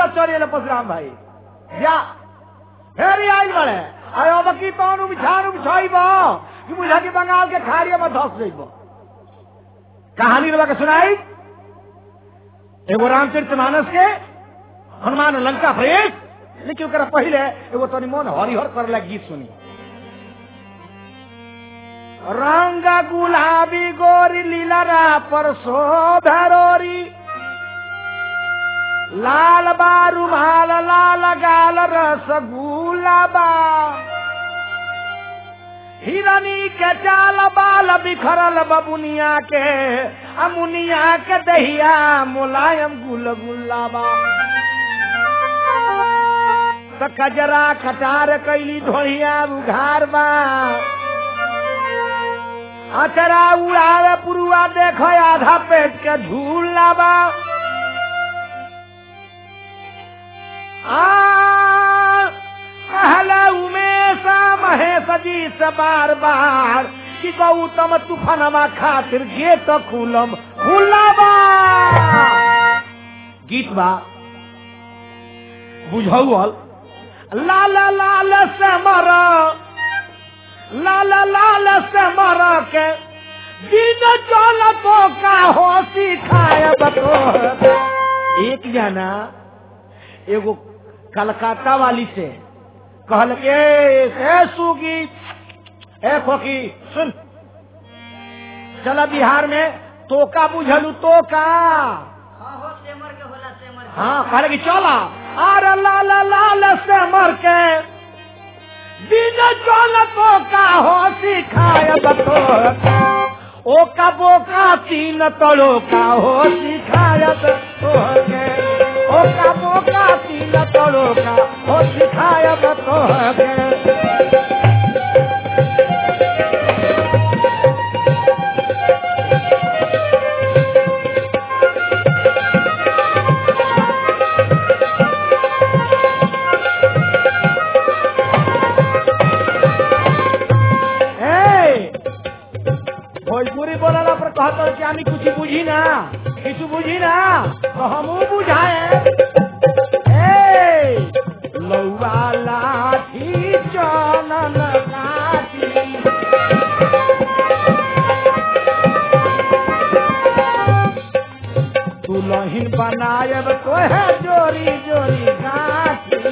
चले परशुराम भाई जा फेरी आई बड़े आयो बकी पानु बिछानु बिछाइबो कि बुझा कि बंगाल के खाड़िया में धस जइबो। कहानी रवा के सुनाई एगो रामचरितमानस के हनुमान लंका प्रवेश, लेकिन ओकरा पहले एगो तनी मन हरिहर करला गीत सुनी। रंग गुलाबी गोरी लीलरा पर शोभरोरी लाल बारू माल लाल गाल रसगुलाबा हिरनी के चाल बाल बिखरल बबुनिया के अमुनिया के दहिया मुलायम गुलगुलाबा तो कजरा कटार कैली ढोलिया उघार बा अचरा उड़ावे पुरुआ देखो आधा पेट के झूला बा कहला उमेशा महेश जी से बार बार कि गौतम तूफानमा खातिर गेट खुलम खुलाबा। गीत बा बुझौल लाल लाल से मर लाल लाल से मर के दिन चल तो का हो सिखायब तो। एक जना एगो कलकत्ता वाली से कहल के सुगी ए खोकी सुन चला बिहार में तोका बुझलू तोका हाँ कहले कि चला अरे लाल लाल से मर के दिन चल तोका हो सिखायब तो ओका बोका तीन तड़ो का हो सिखायब तो ओका बोका तीन तड़ो का हो सिखायब तो भोजपुरी बोला पर कहते कि आमी कुछ बुझी ना तो हम बुझाए लौवा लाठी चनन काटी दुल्हन बनायब तो है जोरी जोरी गाठी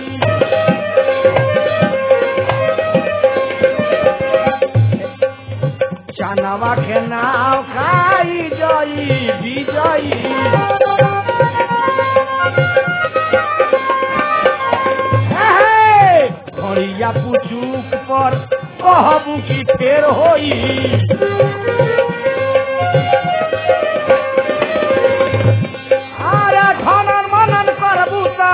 चनवा के नाव खाई जई विजयी घड़िया पुचुक पर कहबू की फेर होई अरे खनन मनन करबू तो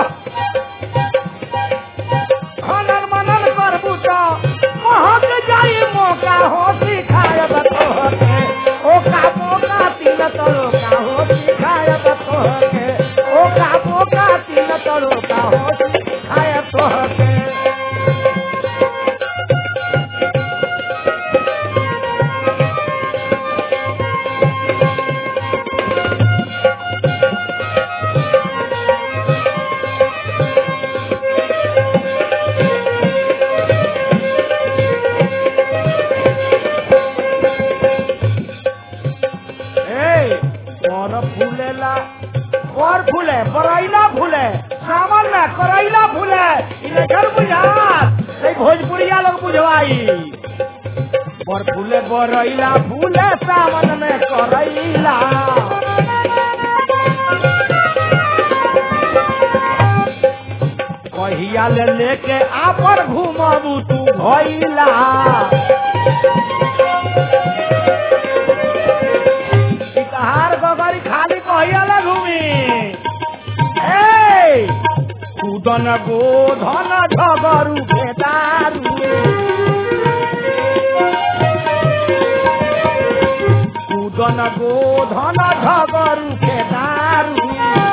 महक जाई मौका हो सिखायब तोहके ओका मौका तीन तड़ो का हो सिखायब तोहके ओका मौका तीन तड़ो का हो सिखायब तोहके। और फूले बरैला फूले सावन में करैला फूले इन्हें घर बुझात भोजपुरिया लोग बुझवाई और फूले बरैला फूले सावन में करैला कहिया ले लेके आपन घूमबू तू भइला इतहार गगरी खाली कहिया ले घूमी कूदन गोधन झगरू भेदारू कूदन गोधन झगरू भेदारू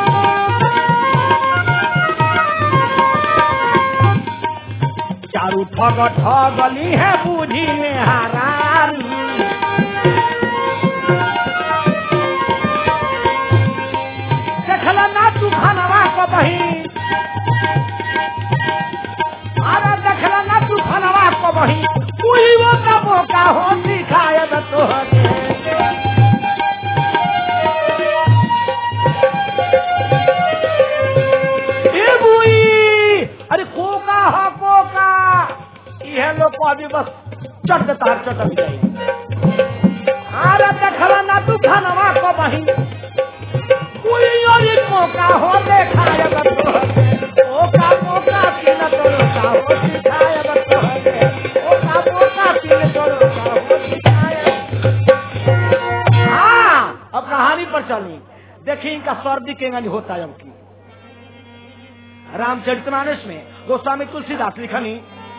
चारू ठग ठगली है बुझी में हरारू देखला ना तू खानवा को बही अभी बस चट तार चटक गई। अरे देखला ना तू धनवा को बही कोई और मौका हो देखाया तो ओका मौका तीन तोड़ता हो दिखाया तो ओका मौका तीन तोड़ता हो दिखाया। हाँ अब कहानी पर चली। देखिए इनका सर्दी केंगन होता है उनकी। रामचरितमानस में गोस्वामी तुलसीदास लिखनी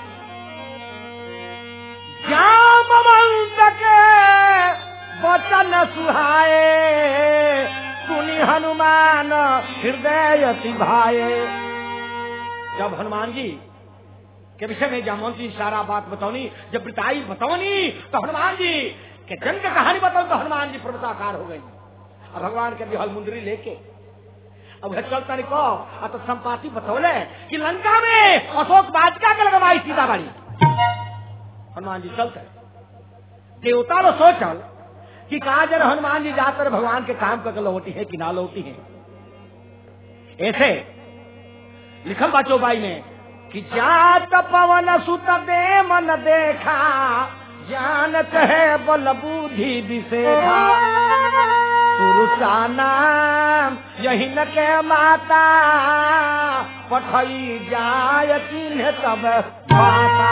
जामवंत के वचन सुहाए सुनी हनुमान हृदय भाए। जब हनुमान जी के विषय में जामवंत जी सारा बात बताओनी, जब बिताई बताओनी तो हनुमान जी के जन्म की कहानी बताओ तो हनुमान जी पर्वताकार हो गई। अब भगवान के बिहल मुंदरी लेके अब चलता नहीं को तो संपाति बतौले कि लंका में अशोक वाटिका के लगवाई सीताबाड़ी। हनुमान जी चलते देवता लो सोचल कि कहा जरा हनुमान जी जाकर भगवान के काम करके लौटी है कि ना लौटी है। ऐसे लिखल बाचो बाई में कि जात पवन सुत दे मन देखा जानत है बल बुद्धि विशेषा पुरुषा नाम यही न के माता पठई जाय चिन्ह तब माता।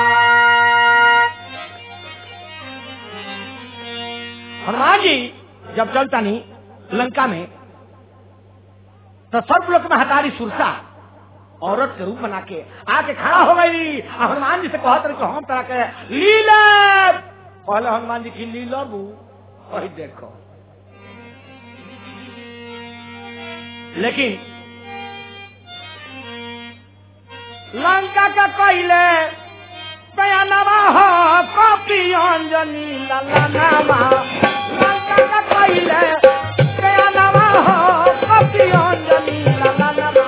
हनुमान जी जब चलता नहीं लंका में तो सर्वलोक में हतारी सुरसा औरत के रूप बना के आके खड़ा हो गई। हनुमान जी से कहते रहे हम तरह के लीला पहले हनुमान जी की लीला बू वही देखो। लेकिन लंका का कहले बयानवा हो कॉपी अंजनी ललनावा। लंका का कहले बयानवा हो कॉपी अंजनी ललनावा।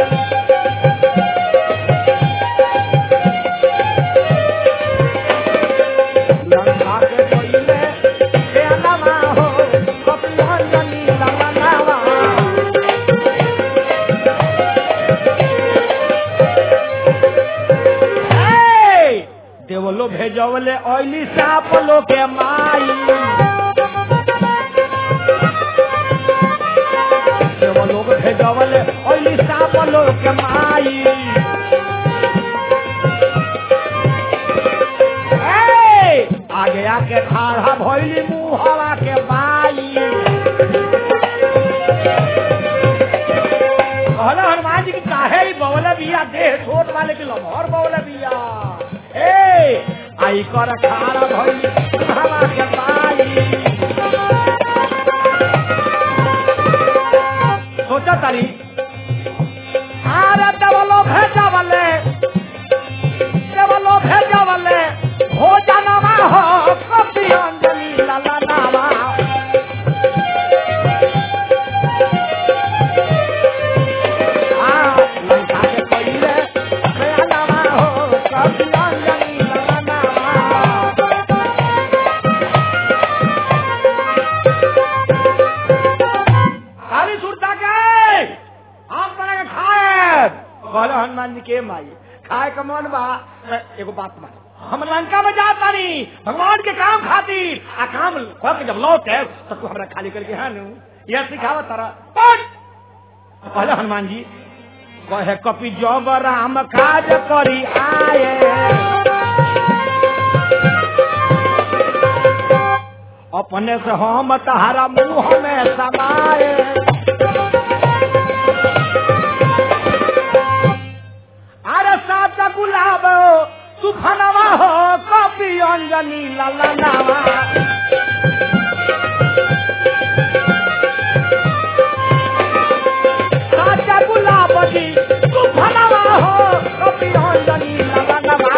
लंका के कहले बयानवा हो कॉपी अंजनी ललनावा। देवलो भेजवले ऑयली साप लो के माई। देवलो भेजवले ऑयली साप लो के माई। आगे आके खाड़ा भइली मुहवा के बाई। कहला हनुमान जी की काहे बवले बिया देह छोट वाले की लमहर बवले बिया। आई कर खारा भइली हवा के बाई। सोचा तारी अरे देवलो भेजवले भोजनवा हो कॉपी अंजनी ललनावा। लंका के पहिले बयानवा हो कॉपी अंजनी ललनावा। काली सुरता के हम बना के खाए कहले हनुमान जी के माई खाए का मन बा। एगो बात मान हम लंका में जाता नहीं भगवान के काम खातिर आ काम के जब लौटे तो तू हमरा खाली करके है नु यह सिखावा तारा। पहले हनुमान जी कहे कपि जब राम काज करी आए अपने से हम तहारा मुंह में समाए। अरे सात गुलाब सुफनवा हो कॉपी अंजनी ललनावा। सात गुलाब जी सुफनवा हो कॉपी अंजनी ललनावा।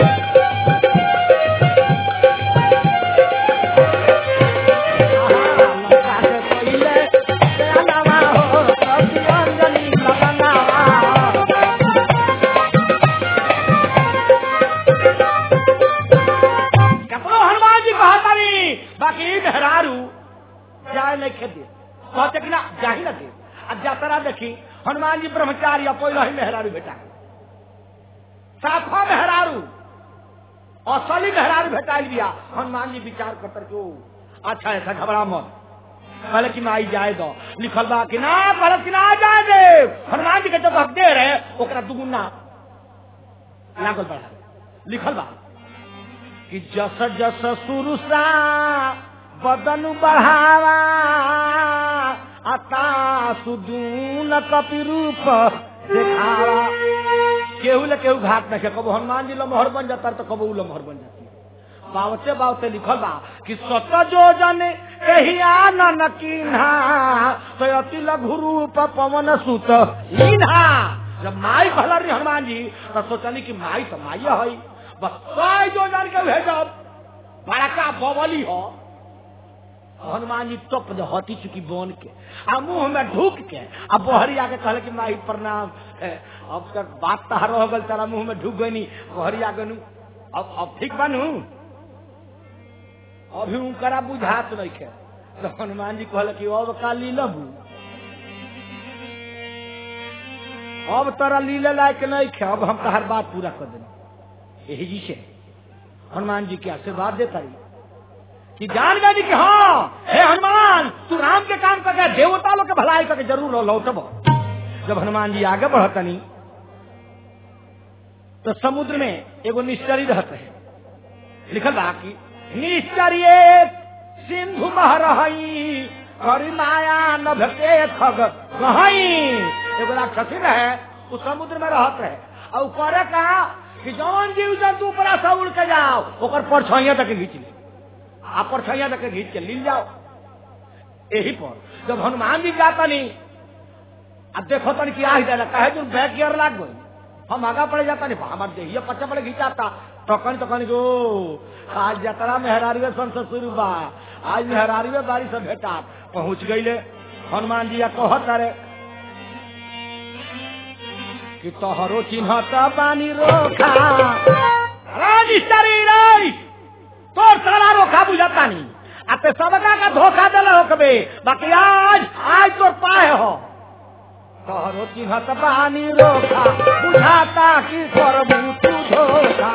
जाही न दे जातरा देखी हनुमान जी ब्रह्मचारी पहले ही मेहरारू बेटा साफा मेहरारू असली मेहरारू भेटाई दिया। हनुमान जी विचार कर के अच्छा ऐसा घबरा मत, कहले कि माई जाए दो, लिखल बा कि ना कहले कि ना जाए दे। हनुमान जी के जब हक दे रहे ओकरा दुगुना लागल बढ़ा, लिखल बा कि जस जस सुरुसा बदन बढ़ावा अता सुदून कपि रूप दिखावा। केहू ले केहू घाट न के, कबो हनुमान जी लमहर बन जाता तो कबो लमहर बन जाती। बावते बावते लिखल बा कि सत जो जन कही आनन कीन्हा तो अति लघु रूप पवन सुत लीन्हा। जब माई कहला रही हनुमान जी तो सोचली कि माई तो माई है, बस सौ जो जन के भेजब बड़का बवली हो। हनुमान जी टप दे हटी चुकी बन के आ मुंह में ढूक के आ बहरी आके कहले कि माई प्रणाम। अब तक बात तहार हो गल, तेरा मुंह में ढूक गई, बहरी आगे नु अब ठीक बनू, अभी उनकरा बुझात नहीं खे। तो हनुमान जी कहले कि अब का लीलबू, अब तोरा लीले लायक नहीं खे, अब हम तहार बात पूरा कर देंगे। यही जी से हनुमान जी के आशीर्वाद देता रही कि जान गई कि हाँ हे हनुमान तू राम के काम करके देवता लोग के भलाई करके जरूर लौटब। जब हनुमान जी आगे बढ़तनी तो समुद्र में एगो निश्चरी रहते हैं, लिखल बा कि निश्चरी सिंधु मह रही करी माया नभ के खग गहई। एगो राक्षसी रहे उस समुद्र में रहते है और करे कहा कि जौन जीव जंतु पर से उड़ के जाओ ओकर परछाइया तक घींच ले, आप परछाइया तक घींच के लील जाओ। यही पर जब हनुमान जी जाता नहीं अब देखो तन की आ जाए कहे जो बैक गियर लाग गई, हम आगा पड़े जाता नहीं हमारे देहिया पच्चा पड़े घिंचाता टकन गो आज जतरा मेहरारी सन से शुरू बा, आज मेहरारी बारी से भेटा पहुंच गई ले। हनुमान जी कहत रे कि तोहरो चिन्हता बानी रोखा तोर सारा रोखा बुझाता नहीं आते सबका का धोखा दिला होकबे, बाकी आज तोर पाए हो। तोहरो चिन्हत बानी रोखा बुझाता कि करबू तू धोखा।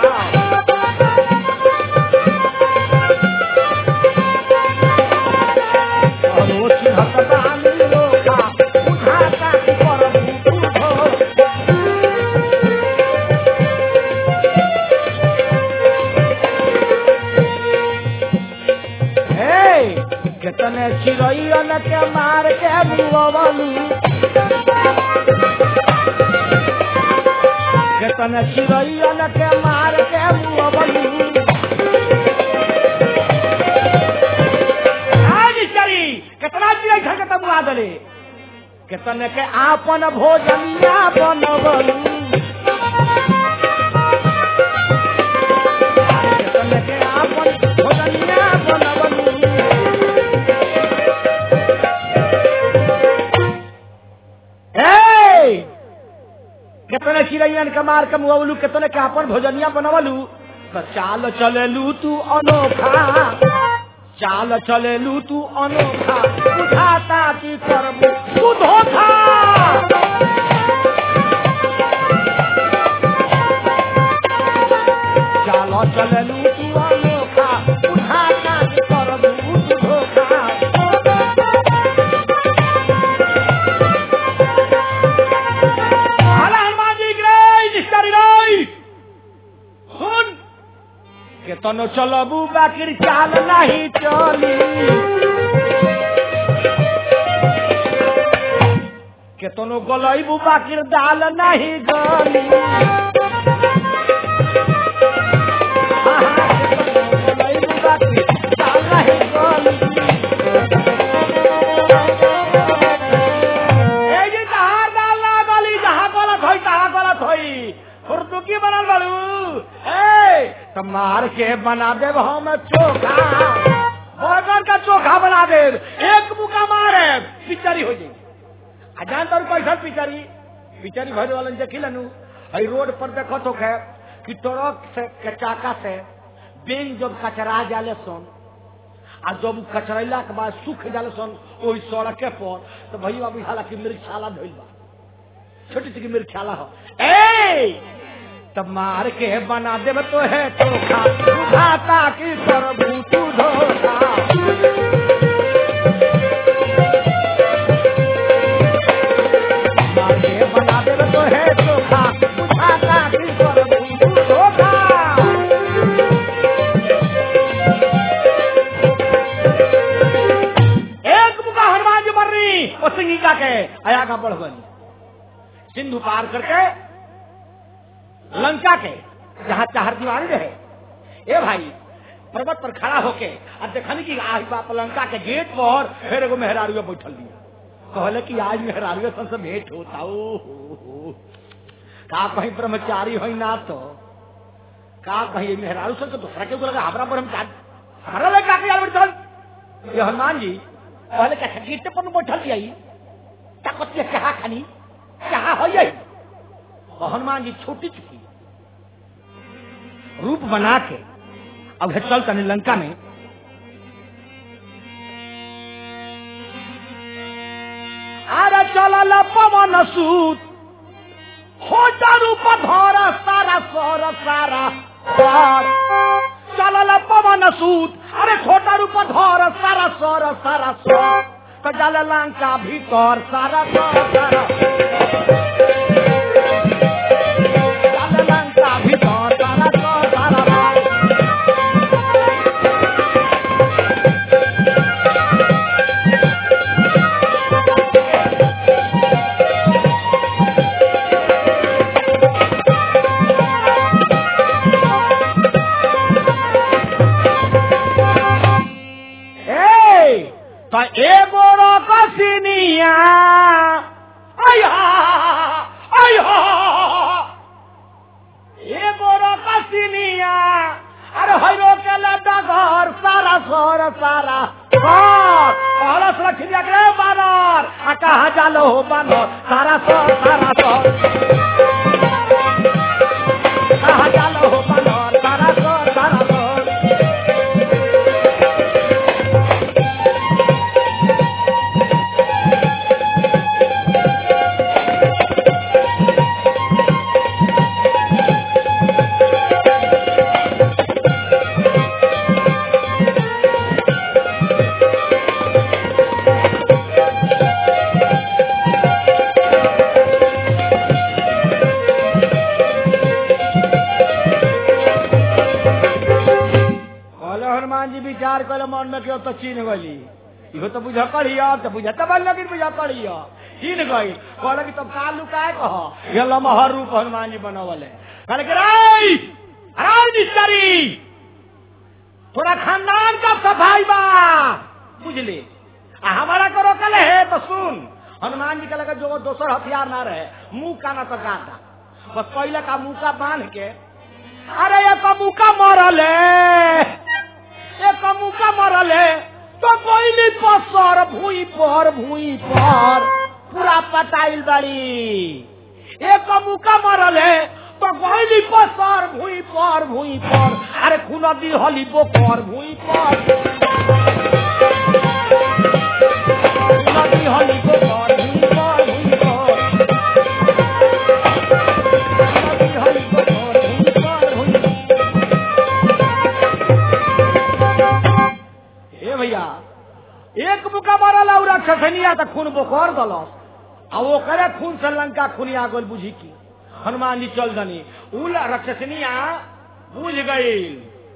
तोहरो चिन्हत बानी रोखा बुझाता कि करबू तू धोखा। कितने चिड़ैयन के मार के बुआवलू, कितने चिड़ैयन के मार के बुआवलू। कितना चिड़ै घर के तबुआ दले, कितने के आपन भोजनिया बनवलू, कितने के आपन भोजनिया बनवलू। कितने चिड़ैयन के मार के मुआवलू, कितने के अपन भोजनिया बनवलू। तो चाल चलेलू तू अनोखा, चाल चलेलू तू अनोखा बुझाता कि करबू तू धोखा। चाल चलेलू तू अनोखा बुझाता कि करबू तू धोखा। केतनो चलबू बाकिर चाल नहीं चली, केतनो गलैबू बाकिर दाल नहीं गली। गलैबू बाकिर दाल नहीं गली। जहाँ दाल ना गली जहाँ गलत होई तहाँ गलत होई। फुर्दुकी बनल बाड़ू तो मार के बना दे हम चोखा, बर्गर का चोखा बना दे। एक मुका मारे पिचरी हो जाएगी। जान तो कैसा पिचरी पिचरी भरे वाला देखी लनू हई रोड पर देखो तो है कि ट्रक से के चाका से बेंग जब कचरा जाले सन आ जब कचरैला के बाद सूख जाले सन वही सड़के पर तो भैया बुझाला की मिर्चाला धोइल बा, छोटी सी मिर्चाला हो। तब मार के बना देव तो है चोखा बुझाता की प्रभु तू धोखा मार के बना देव तो है चोखा बुझाता की प्रभु तू धोखा। एक मुका हनुमान जी मर रही और सिंगिका के आया का बढ़ बनी सिंधु पार करके लंका के जहाँ चार दीवारी रहे ए भाई पर्वत पर खड़ा होके अब देखने की आज बाप लंका के गेट पर फिर एगो मेहरारू बैठल दिया कहले कि आज मेहरारू से भेंट होता का कहीं ब्रह्मचारी हो ना तो का कहीं मेहरारू से तो दूसरा के लगा हमारा ब्रह्मचारी हमारा लड़का के यार बैठल ये हनुमान जी कहले क्या गेट पर बैठल दिया क्या खानी क्या हो यही हनुमान जी छोटी चुकी रूप बना के अब चल तने लंका में अरे चल पवन सूत होटा रूप धर सारा सर सारा चल पवन सूत अरे छोटा रूप धर सारा सर सारा सर तो जल लंका भीतर सारा सारा कहा जालो हो बानो सारा सो सारा सो कहा जालो हो बानो सारा सो सारा सो मन में क्यों तो चीन गई इहो तो बुझा करिया तो बुझा तब लगी बुझा करिया चीन गई कहल कि तब का लुकाए कह ये लमहर रूप हनुमान जी बनवले कहले कि मिस्त्री थोड़ा खानदान का सफाई बा बुझले हमारा करो कल है तो सुन हनुमान जी के लगा जो दोसर हथियार ना रहे मुंह का ना तो गाता बस पहले का मुंह का बांध के अरे ये तो मुंह का मरल है एक मुका मरल है तो कोई नहीं पसर भूई पर पूरा पटाइल बड़ी एक मुका मरल है तो कोई नहीं पसर भूई पर अरे खून दी हली बोकर भूई पर खून दी हली बोकर भूई पर भैया एक मुका मारल और राक्षसनिया तो खून बोखर दलस आ वो करे खून से लंका खुनिया गोल बुझी की हनुमान जी चल दनी उल राक्षसनिया बुझ गई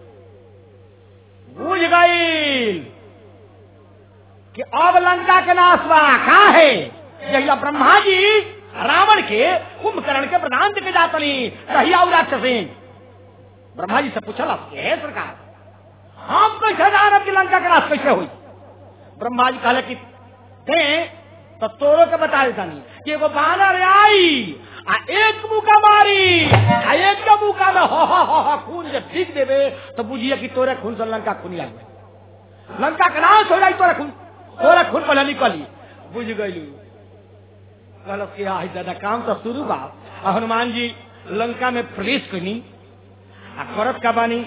कि अब लंका के नाश बा का है जहिया ब्रह्मा जी रावण के कुंभकर्ण के प्रधान के जातनी कहिया और राक्षसीन ब्रह्मा जी से पूछल हे सरकार हम कैसे जानब की लंका के नाश कैसे हुई ब्रह्मा जी कहले कि तो तोरो के बता देता नहीं कि एगो बानर आई आ एक मुका मारी आ एक के मुका में हो खून जब ठीक देवे तो बुझिए कि तोरे खून से लंका खुनिया हुए लंका का नाश हो जाए तोरे खून पहले निकली बुझ गई कहल कि दादा काम तो शुरू बा हनुमान जी लंका में प्रवेश करी आ करत का बानी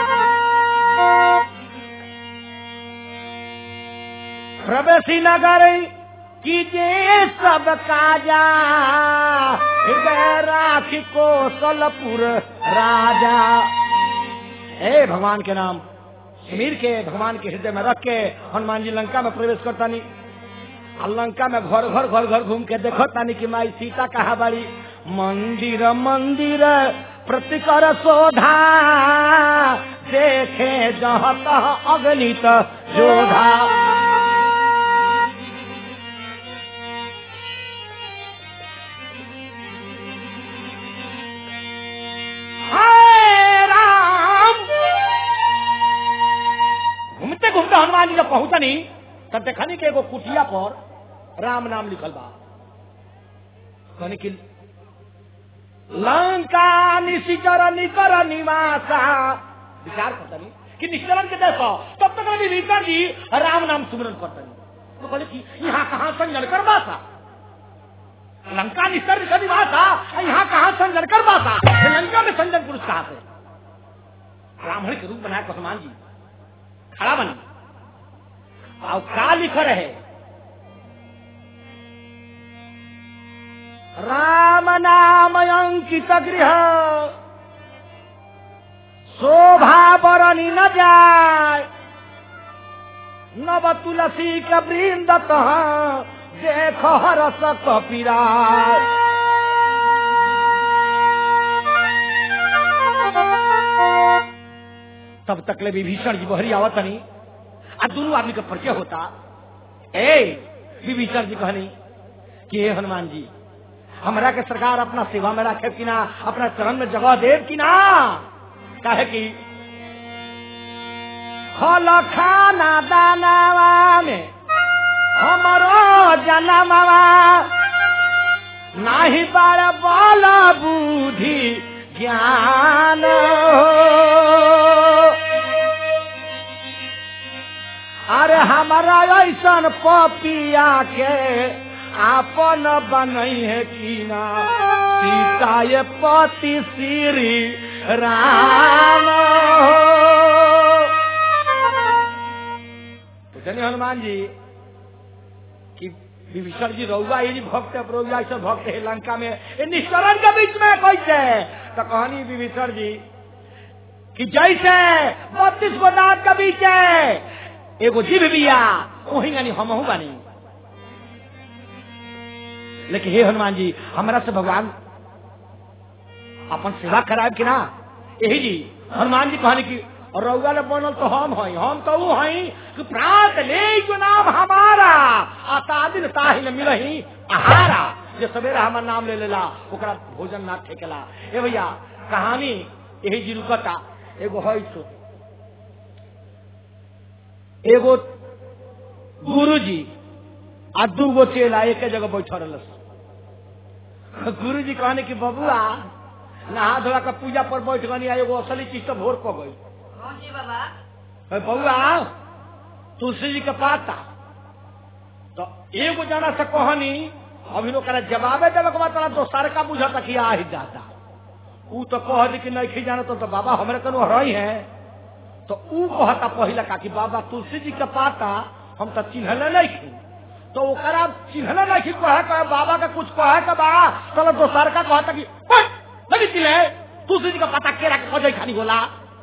प्रवेशी नगर कीजिए सब काजा हृदय राखी कौशलपुर राजा। हे भगवान के नाम सुमीर के भगवान के हृदय में रख के हनुमान जी लंका में प्रवेश करता नहीं। लंका में घर घर घर घर घूम के देखो तानी कि माई सीता कहा बड़ी। मंदिर मंदिर प्रतिकर शोधा देखे जहाँ तह अगणित जोधा। घूमते घूमते हनुमान जी जब पहुंचा नहीं तब देखनी के एगो कुटिया पर राम नाम लिखल बा। कहनी कि लंका निशिचर निकर निवासा। विचार करता नहीं कि निश्चरण के देखो तब तक भीतर जी राम नाम सुमरन करता नहीं। तो बोले कि यहाँ कहाँ संजन कर बासा। लंका निश्चर निकर निवासा यहाँ कहाँ संजन कर बासा। लंका में संजन पुरुष कहाँ से। ब्राह्मण के रूप बनाया हनुमान जी खड़ा बनी और क्या लिख रहे। राम नाम अंकित गृह शोभा बरनी न जाय। नव तुलसी के वृंद देख हरस कपिराय। तब तक ले विभीषण जी बहरी आवत नहीं आ दोनों आदमी का परिचय होता। विभीषण जी कहनी कि हे हनुमान जी हमरा के सरकार अपना सेवा में रखे कि ना, अपना चरण में जगह देव कि ना। कहे कि फल खाना दानावा में हमरो जनमवा नाही बार बल बुद्धि ज्ञान। अरे हमारा ऐसा पपिया के आपन बनई है कि ना सीता ये पति श्री राम। तो जानिए हनुमान जी कि विभीषण जी रउआ ये भक्त है रउआ ऐसा भक्त है लंका में निश्चरण के बीच में कैसे। तो कहानी विभीषण जी कि जैसे 32 गो दांत के बीच है एगो जीव बिया वही यानी हमहू बानी। लेकिन हे हनुमान जी हमरा से भगवान अपन सेवा कराए कि ना। यही जी हनुमान जी कहने की रउआ ले बनल तो हम हई। हम तो वो हई कि प्रात ले जो नाम हमारा आता दिन ताहि न मिलही आहारा। जे सवेरा हमार नाम ले लेला ओकरा भोजन ना ठेकेला। ए भैया कहानी यही जी रुकता। एगो हई सो एगो गुरुजी आ दूगो चेला एक जगह बैठल रहल। गुरुजी कहने की बबुआ नहा धोआ के पूजा पर बैठ गनी एगो असली चीज तो भोर पड़ गई। बबुआ तुलसी जी के पाता तो एगो जना से कहनी अभी लोग जवाबे देवे के बाद दोसर का बुझता कि आ ही जाता। ऊ तो कह दी कि नहीं जाना तो बाबा हमारे कनो हरई है। तो ऊ कहता पहला का कि बाबा तुलसी जी के पाता हम तो चिन्हले नहीं थी। तो ओकरा चिन्हले नहीं थी कहे बाबा का कुछ कहे के बा चलो दोसर का कहता कि नहीं चिन्हे तुलसी जी का पाता केरा के खजई खानी बोला।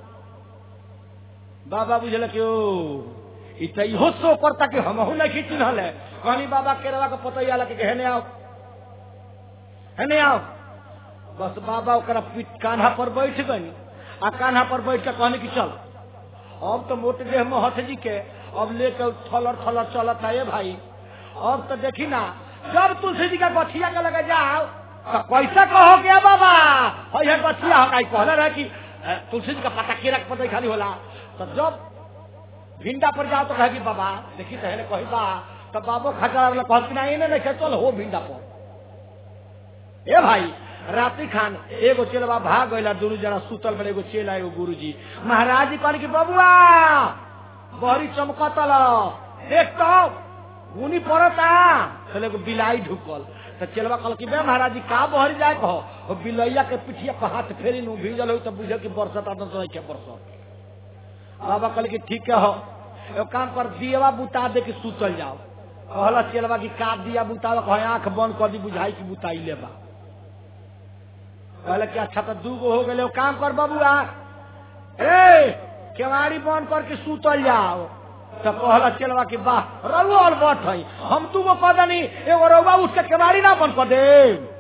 बाबा बुझल कि इहो सो करता कि हमहू नहीं चिन्हल है। कहनी बाबा केरवा के पतैया लगे हेने आओ हेने आओ। बस बाबा ओकरा पीठ कान्हा पर बैठ गई आ कान्हा पर बैठ के कहने की चल अब तो मोटे देह में हथ जी के अब लेकर थलर थलर चलत है भाई। अब तो देखी ना जब तुलसी जी का गठिया के लगे जाओ तो कैसा कहो क्या बाबा है गठिया कहले रहे कि तुलसी जी का पता केरा के पता खाली होला। तो जब भिंडा पर जाओ तो कहे कि बाबा देखी तो है कही बा तो बाबो खचा कहती ना इन्हें नहीं चल हो भिंडा पर। ए भाई रात्रि खान एगो चेलवा भाग गया दोनों जना सुतल बड़े एगो चेला एगो गुरु जी महाराज जी कहने की बबुआ बहरी चमकतल देख तो गुनी पड़ता चले एगो बिलाई ढुकल। तो चेलवा कहल कि बे महाराज जी का बहरी जाए कहो बिलैया के पिठिया पर हाथ फेरी नु भीजल हो तो बुझे कि बरसत आदत के बरसत। बाबा कहल कि ठीक है हो एगो काम कर दियवा बुता दे के सुतल जाओ। कहला चेलवा की का दिया बुता आंख बंद कर दी बुझाई की बुताई लेबा। कहले कि अच्छा तो 2 गो हो गए, काम कर बबुआ, ए केवाड़ी बंद करके सुतल जाओ। तो कहला चलवा की वाह रउआ और बट है, हम 2 गो कह दनी, एगो रउआ उठ के केवाड़ी ना बंद कर दे।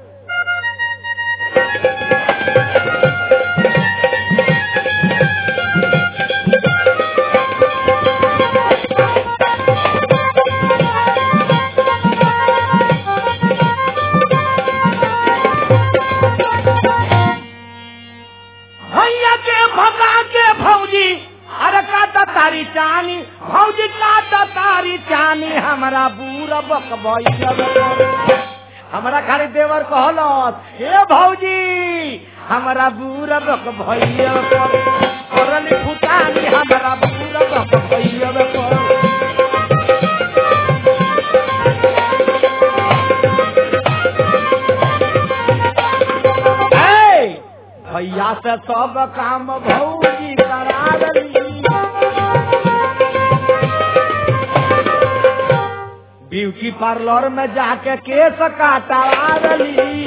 तारी चानी भौजी काटा तारी चानी हमारा बूरा बक भैया, हमारा खाली देवर कहलत हे भौजी हमारा बूरा बक भैया करली फुटानी हमारा बूरा बक भैया। भैया से सब काम भौजी करा रही, ब्यूटी पार्लर में जाके केस काटवा रही,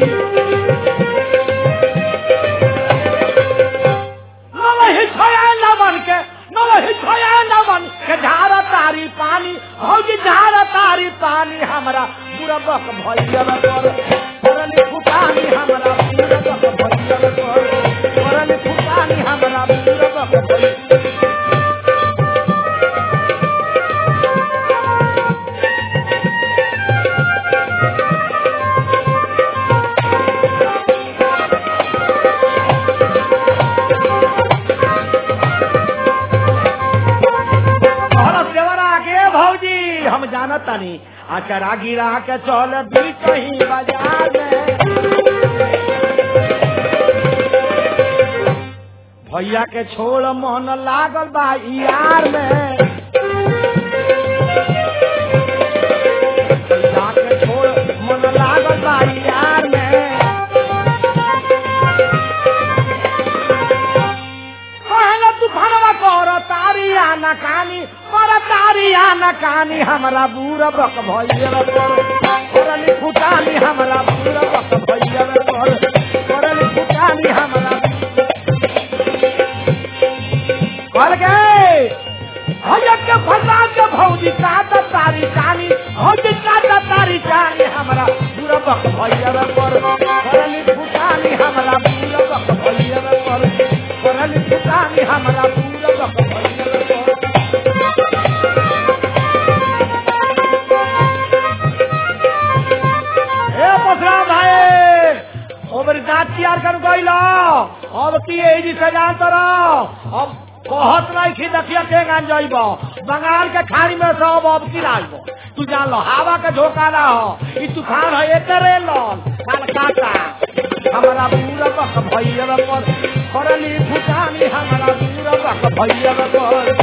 नवन के झारा तारी पानी भौजी झारा तारी पानी हमारा पूरा बक भैया करली फुटानी हमारा पूरा बक भैया करली फुटानी हमारा पूरा बक भैया। हम जानत नहीं अचरा गिरा के चल भी कहीं बाजार में, भैया के छोड़ मन लागल बा यार में, भैया के छोड़ मन लागल बा यार में, कहला तूफानवा कर तारी आना कानी तारिया न कानी हमारा बूरा बक भैया करली फुटानी हमारा बूरा बक भैया करली फुटानी हमारा। कल गए भैया के फंसा के भौजी काटा तारी चानी भौजी काटा तारी चानी हमारा बूरा बक भैया करली फुटानी हमारा बूरा बक भैया करली फुटानी हमारा बूरा बक भैया। तैयार कर गई अब की सजान तरह अब कहत नहीं थी देखिए के गान जाइब बंगाल के खाड़ी में सब अब की लाइब तू जान लो हवा के झोंका ना हो ई तूफान है एकरे लल कलकत्ता हमारा पूरा बक भैया करली फुटानी हमारा पूरा बक भैया